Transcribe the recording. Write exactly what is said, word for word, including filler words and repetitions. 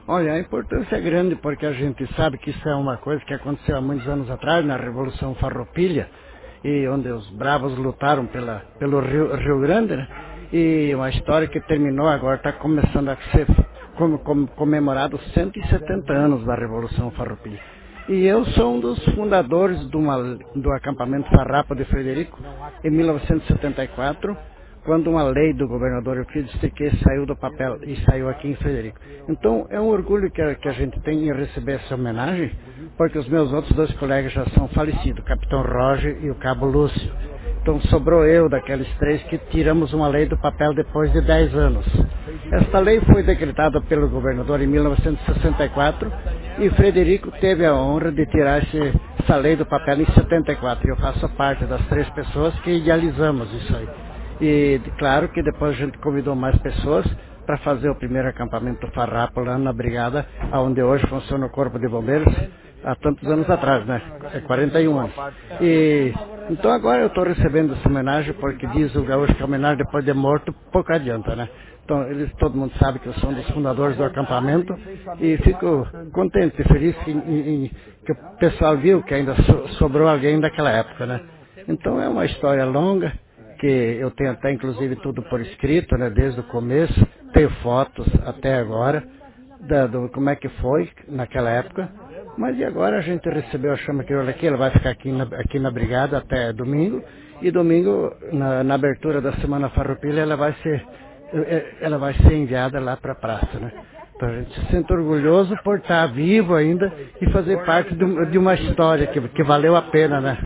Olha, a importância é grande porque a gente sabe que isso é uma coisa que aconteceu há muitos anos atrás, na Revolução Farroupilha, e onde os bravos lutaram pela, pelo Rio, Rio Grande, né? E uma história que terminou agora, está começando a ser com, com, comemorado cento e setenta anos da Revolução Farroupilha. E eu sou um dos fundadores de uma, do acampamento Farrapa de Frederico, em mil novecentos e setenta e quatro, quando uma lei do governador Euclides Tequê saiu do papel e saiu aqui em Frederico. Então é um orgulho que a, que a gente tem em receber essa homenagem, porque os meus outros dois colegas já são falecidos, o Capitão Roger e o Cabo Lúcio. Então sobrou eu, daqueles três, que tiramos uma lei do papel depois de dez anos. Esta lei foi decretada pelo governador em mil novecentos e sessenta e quatro e Frederico teve a honra de tirar esse, essa lei do papel em setenta e quatro. Eu faço parte das três pessoas que idealizamos isso aí. E claro que depois a gente convidou mais pessoas para fazer o primeiro acampamento Farrapo lá na brigada, onde hoje funciona o Corpo de Bombeiros, há tantos anos atrás, né? É quarenta e um anos. E, então agora eu estou recebendo essa homenagem, porque diz o gaúcho que a homenagem depois de morto pouco adianta, né? Então eles, todo mundo sabe que eu sou um dos fundadores do acampamento e fico contente e feliz que, em, em, que o pessoal viu que ainda so, sobrou alguém daquela época, né? Então é uma história longa, que eu tenho até inclusive tudo por escrito, né, desde o começo, tenho fotos até agora, da, do, como é que foi naquela época, mas e agora a gente recebeu a chama crioula aqui, ela vai ficar aqui na, aqui na brigada até domingo, e domingo, na, na abertura da Semana Farroupilha, ela vai ser, ela vai ser enviada lá para a praça, né. Então a gente se sente orgulhoso por estar vivo ainda e fazer parte de, de uma história que, que valeu a pena, né.